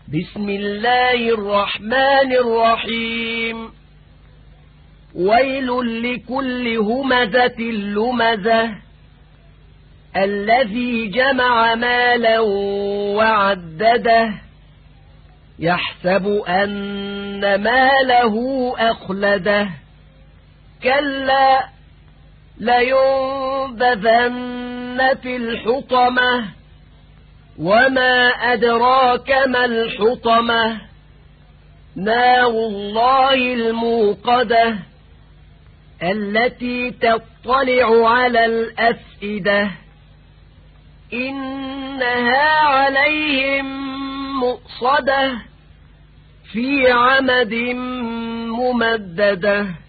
بسم الله الرحمن الرحيم ويل لكل همزة لمزة الذي جمع مالا وعدده يحسب أن ماله أخلده كلا لينبذن في الحطمة وما أدراك ما الحطمة نار الله الموقدة التي تطلع على الأفئدة إنها عليهم مؤصدة في عمد ممددة.